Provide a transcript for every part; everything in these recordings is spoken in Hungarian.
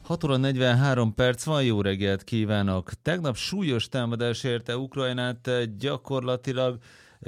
6 óra 43 perc van, jó reggelt kívánok! Tegnap súlyos támadás érte Ukrajnát, gyakorlatilag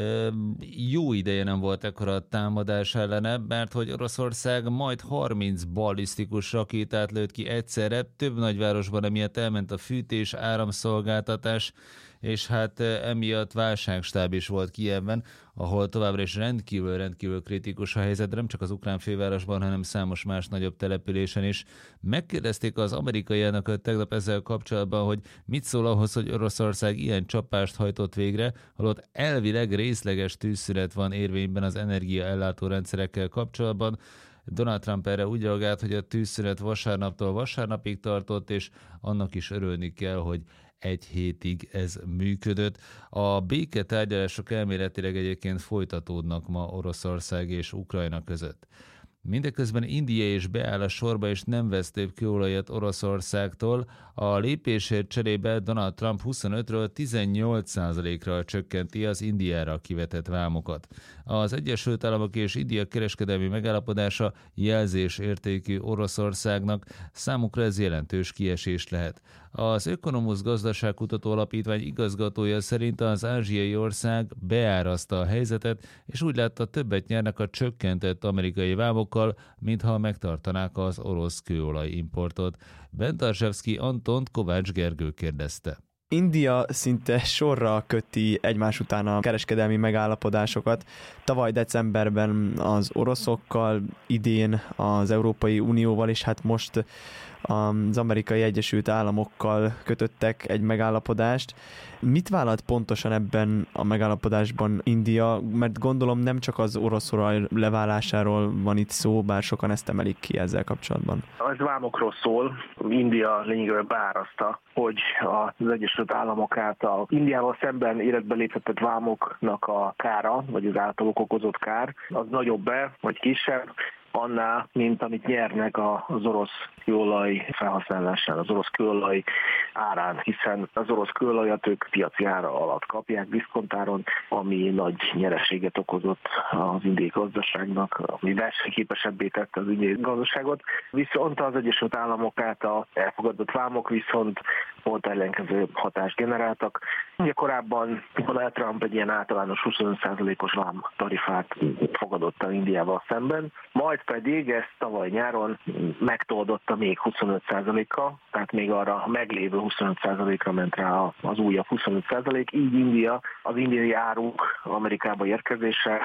jó ideje nem volt ekkora a támadás ellene, mert hogy Oroszország majd 30 ballisztikus rakétát lőtt ki egyszerre, több nagyvárosban emiatt elment a fűtés, áramszolgáltatás, és hát emiatt válságstáb is volt Kijevben, ahol továbbra is rendkívül kritikus a helyzet, nem csak az ukrán fővárosban, hanem számos más nagyobb településen is. Megkérdezték az amerikai elnököt tegnap ezzel kapcsolatban, hogy mit szól ahhoz, hogy Oroszország ilyen csapást hajtott végre, holott elvileg részleges tűzszünet van érvényben az energiaellátó rendszerekkel kapcsolatban. Donald Trump erre úgy reagált, hogy a tűzszünet vasárnaptól vasárnapig tartott, és annak is örülni kell, hogy egy hétig ez működött. A béketárgyalások elméletileg egyébként folytatódnak ma Oroszország és Ukrajna között. Mindeközben India is beáll a sorba, és nem vesz több kőolajat Oroszországtól. A lépésért cserébe Donald Trump 25-ről 18%-ra csökkenti az Indiára kivetett vámokat. Az Egyesült Államok és India kereskedelmi megállapodása jelzésértékű Oroszországnak, számukra ez jelentős kiesés lehet. Az Ökonomusz Gazdaságkutató Alapítvány igazgatója szerint az ázsiai ország beárazta a helyzetet, és úgy látta, többet nyernek a csökkentett amerikai vámokkal, mintha megtartanák az orosz kőolajimportot. Bentarsevszky Antont Kovács Gergő kérdezte. India szinte sorra köti egymás után a kereskedelmi megállapodásokat. Tavaly decemberben az oroszokkal, idén az Európai Unióval, és hát most az Amerikai Egyesült Államokkal kötöttek egy megállapodást. Mit vállalt pontosan ebben a megállapodásban India? Mert gondolom nem csak az orosz olaj leválásáról van itt szó, bár sokan ezt emelik ki ezzel kapcsolatban. Az vámokról szól. India lényegében beárazta, hogy az Egyesült Államok által Indiával szemben életbe léptetett vámoknak a kára, vagy az általuk okozott kár, az nagyobb-e, vagy kisebb, annál, mint amit nyernek az orosz kőolaj felhasználásán, az orosz kőolaj árán, hiszen az orosz kőolajat ők piaci ára alatt kapják, diszkontáron, ami nagy nyereséget okozott az indiai gazdaságnak, ami versenyképesebbé tette az indiai gazdaságot. Viszont az Egyesült Államok által elfogadott vámok viszont pont ellenkező hatást generáltak. Ugye korábban Donald Trump egy ilyen általános 25%-os vám tarifát fogadott el Indiával szemben, majd pedig ezt tavaly nyáron megtoldotta még 25%-kal, tehát még arra meglévő 25%-ra ment rá az újabb 25%, így India, az indiai áruk Amerikába érkezése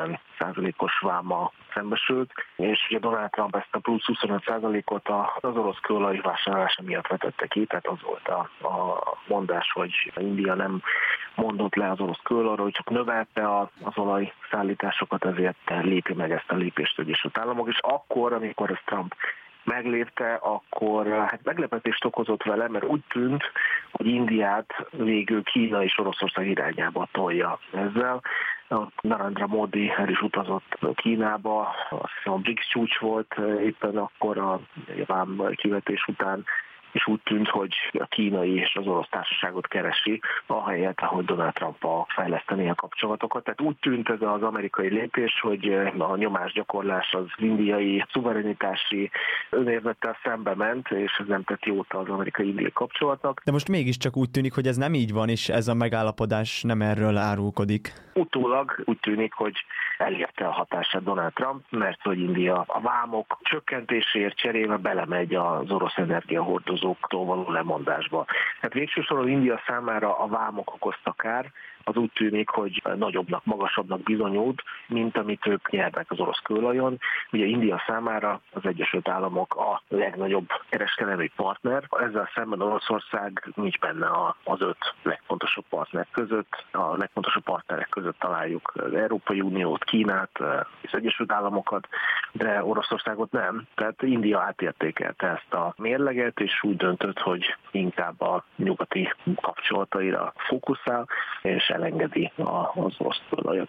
50%-os vámmal szembesült, és ugye Donald Trump ezt a plusz 25%-ot az orosz kőolaj vásárlása miatt vetette ki, tehát az volt a mondás, hogy India nem mondott le az orosz kőolajról, hogy csak növelte az olajszállításokat, ezért lépi meg ezt a lépést az Egyesült Államok, és akkor, amikor ezt Trump meglépte, akkor hát meglepetést okozott vele, mert úgy tűnt, hogy Indiát végül Kína és Oroszország irányába tolja ezzel. Narendra Modi el is utazott Kínába, azt hiszem a BRICS csúcs volt éppen akkor a vám kivetés után, és úgy tűnt, hogy a kínai és az orosz társaságot keresi, ahelyett, ahogy Donald Trump-a fejleszteni a kapcsolatokat. Tehát úgy tűnt ez az amerikai lépés, hogy a nyomásgyakorlás az indiai szuverenitási önérzettel szembe ment, és ez nem tett jót az amerikai-indiai kapcsolatnak. De most mégiscsak úgy tűnik, hogy ez nem így van, és ez a megállapodás nem erről árulkodik. Utólag úgy tűnik, hogy elérte a hatását Donald Trump, mert hogy India a vámok csökkentésért cserébe belemegy az orosz energiahordozóktól való lemondásba. Tehát végső soron India számára a vámok okoztak kár, az úgy tűnik, hogy nagyobbnak, magasabbnak bizonyult, mint amit ők nyernek az orosz kőolajon. Ugye India számára az Egyesült Államok a legnagyobb kereskedelmi partner, ezzel szemben Oroszország nincs benne az 5 legfontosabb partner között. A legfontosabb partnerek között találjuk az Európai Uniót, Kínát, az Egyesült Államokat, de Oroszországot nem. Tehát India átértékelte ezt a mérleget, és úgy döntött, hogy inkább a nyugati kapcsolataira fókuszál, és elengedi az orosz kőolajat.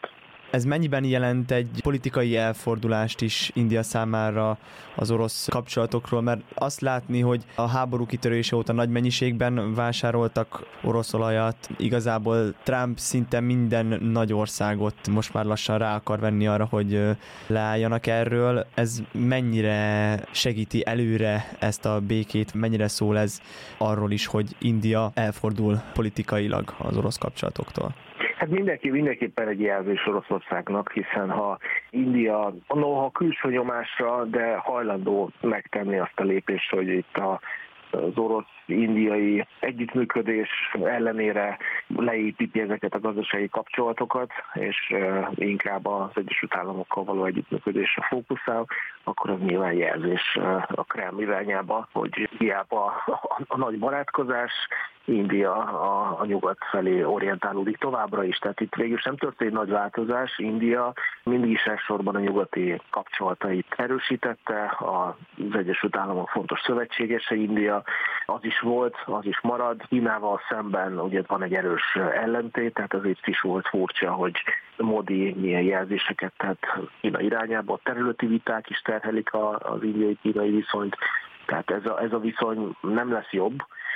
Ez mennyiben jelent egy politikai elfordulást is India számára az orosz kapcsolatokról, mert azt látni, hogy a háború kitörése óta nagy mennyiségben vásároltak orosz olajat, igazából Trump szinte minden nagy országot most már lassan rá akar venni arra, hogy leálljanak erről. Ez mennyire segíti előre ezt a békét, mennyire szól ez arról is, hogy India elfordul politikailag az orosz kapcsolatoktól? Hát mindenképpen egy jelzés Oroszországnak, hiszen ha India noha külső nyomásra, de hajlandó megtenni azt a lépést, hogy itt az orosz-indiai együttműködés ellenére leépíti ezeket a gazdasági kapcsolatokat, és inkább az Egyesült Államokkal való együttműködésre fókuszál, akkor az nyilván jelzés a Kreml irányába, hogy hiába a nagy barátkozás, India a nyugat felé orientálódik továbbra is. Tehát itt végül sem történt nagy változás. India mindig is elsősorban a nyugati kapcsolatait erősítette, az Egyesült Államok fontos szövetségese India, az is volt, az is marad. Kínával szemben ugye van egy erős ellentét, tehát azért is volt furcsa, hogy Modi milyen jelzéseket tett Kína irányába. A területi viták is terhelik az indiai-kínai viszonyt, tehát ez a viszony nem lesz jobb.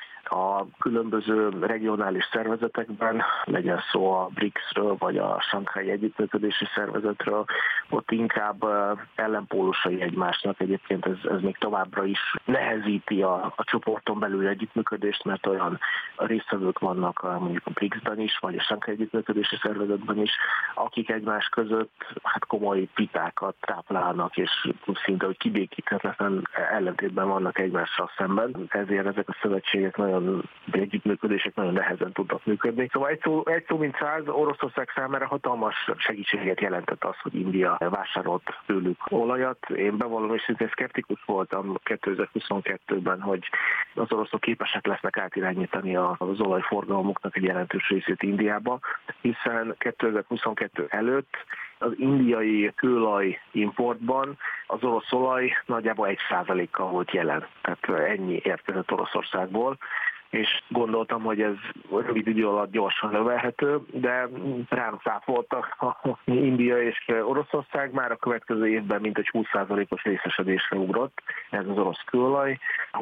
A különböző regionális szervezetekben, legyen szó a BRICS-ről, vagy a Sanghai Együttműködési Szervezetről, ott inkább ellenpólusai egymásnak. Egyébként ez még továbbra is nehezíti a csoporton belül együttműködést, mert olyan résztvevők vannak mondjuk a BRICS-ben is, vagy a Sanghai Együttműködési Szervezetben is, akik egymás között komoly vitákat táplálnak, és szinte hogy kibékíthetetlen ellentétben vannak egymással szemben. Ezért ezek a szövetségek együttműködések nagyon nehezen tudnak működni. Szóval egy szó mint száz, Oroszország számára hatalmas segítséget jelentett az, hogy India vásárolt tőlük olajat. Én bevallom, és szintén szkeptikus voltam 2022-ben, hogy az oroszok képesek lesznek átirányítani az olajforgalmuknak egy jelentős részét Indiába, hiszen 2022 előtt az indiai kőolaj importban az orosz olaj nagyjából 1%-kal volt jelen. Tehát ennyi érkezett Oroszországból, és gondoltam, hogy ez rövid idő alatt gyorsan növelhető, de rám száfoltak India és Oroszország, már a következő évben mintegy 20%-os részesedésre ugrott ez az orosz kőolaj.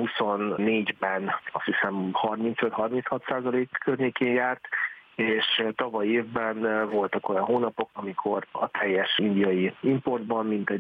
24-ben azt hiszem 35-36% környékén járt, és tavaly évben voltak olyan hónapok, amikor a teljes indiai importban mintegy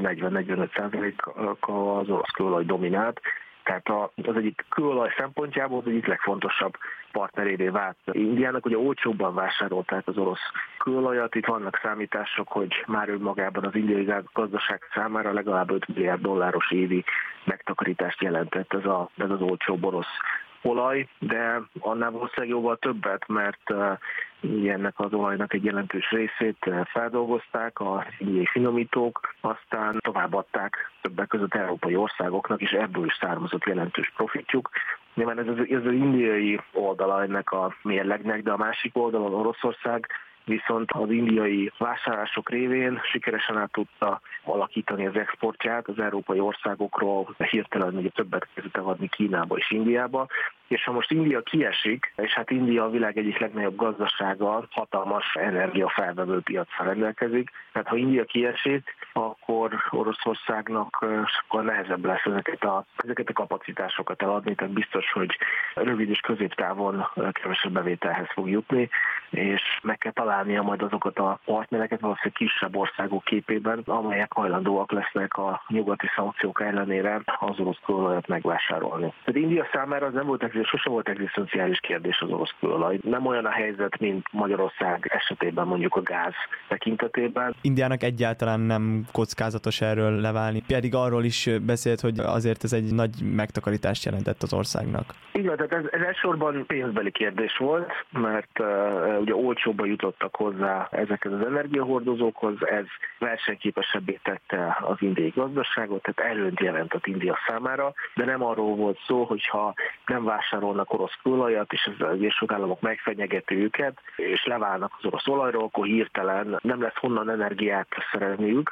40-45%-kal az orosz kőolaj dominált. Tehát az egyik kőolaj szempontjából az egyik legfontosabb partnerévé vált Indiának. Ugye olcsóbban vásárolták az orosz kőolajat, itt vannak számítások, hogy már önmagában az indiai gazdaság számára legalább $5 milliárd évi megtakarítást jelentett ez az olcsóbb orosz olaj, de annál valószínűleg jóval többet, mert ennek az olajnak egy jelentős részét feldolgozták a indiai finomítók, aztán továbbadták többek között európai országoknak, és ebből is származott jelentős profitjuk. Nyilván ez az indiai oldala ennek a mérlegnek, de a másik oldalon Oroszország viszont az indiai vásárlások révén sikeresen át tudta alakítani az exportját az európai országokról, hirtelen ugye többet kezdett adni Kínába és Indiába, és ha most India kiesik, és hát India a világ egyik legnagyobb gazdasága, hatalmas energiafelvevő piacra rendelkezik, tehát ha India kiesik, akkor Oroszországnak sokkal nehezebb lesz ezeket a kapacitásokat eladni, tehát biztos, hogy rövid és középtávon kevesebb bevételhez fog jutni, és meg kell találnia majd azokat a partnereket, valószínűleg kisebb országok képében, amelyek hajlandóak lesznek a nyugati szankciók ellenére az orosz kőolajat megvásárolni. Tehát India számára az nem volt sose volt egzisztenciális kérdés az orosz kőolaj. Nem olyan a helyzet, mint Magyarország esetében mondjuk a gáz tekintetében. Indiának egyáltalán nem kockázatos erről leválni. Pedig arról is beszélt, hogy azért ez egy nagy megtakarítást jelentett az országnak. Igen, tehát ez elsősorban pénzbeli kérdés volt, mert ugye olcsóbban jutottak hozzá ezekhez az energiahordozókhoz, ez versenyképesebbé tette az indiai gazdaságot, tehát előnyt jelentett India számára, de nem arról volt szó, hogyha nem vásárolnak orosz kőolajat, és az Egyesült Államok megfenyegeti őket, és leválnak az orosz olajról, akkor hirtelen nem lesz honnan energiát szerezniük. Nem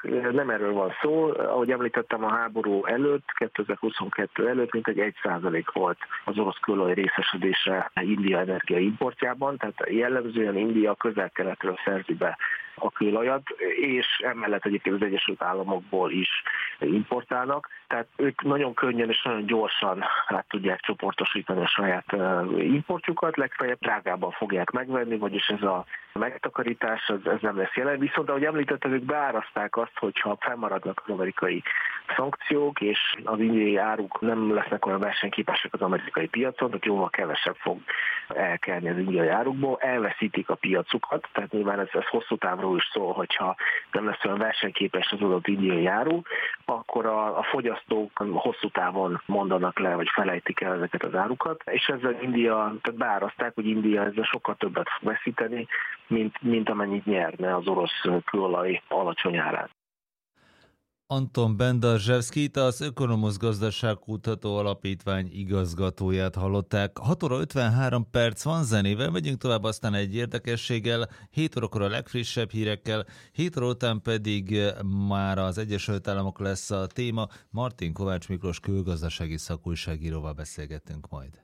nem erről van szó. Ahogy említettem, a háború előtt, 2022 előtt mintegy 1% volt az orosz kőolaj részesedése India energiaimportjában, tehát jellemzően India közel-keletről szerzi be a kőolajat, és emellett egyébként az Egyesült Államokból is importálnak. Tehát ők nagyon könnyen és nagyon gyorsan át tudják csoportosítani a saját importjukat, legfeljebb drágában fogják megvenni, vagyis ez a megtakarítás ez nem lesz jelen. Viszont ahogy említettem, ők beárazták azt, hogyha fennmaradnak az amerikai szankciók, és az indiai áruk nem lesznek olyan versenyképesek az amerikai piacon, tehát jóval kevesebb fog elkelni az indiai árukból, elveszítik a piacukat, tehát nyilván ez hosszú távról is szól, hogyha nem lesz olyan versenyképes az adott indiai áru, akkor a fogyasztók hosszú távon mondanak le, vagy felejtik el ezeket az árukat, és ezzel tehát beárazták, hogy India ezzel sokkal többet fog veszíteni, mint amennyit nyerne az orosz kőolaj alacsony árán. Anton Bendarzsevszkit, az Ökonomusz Gazdaságkutató Alapítvány igazgatóját hallották. 6 óra 53 perc van, zenével megyünk tovább, aztán egy érdekességgel, 7 órakor a legfrissebb hírekkel, 7 óra után pedig már az Egyesült Államok lesz a téma. Martin Kovács Miklós külgazdasági szakújságíróval beszélgetünk majd.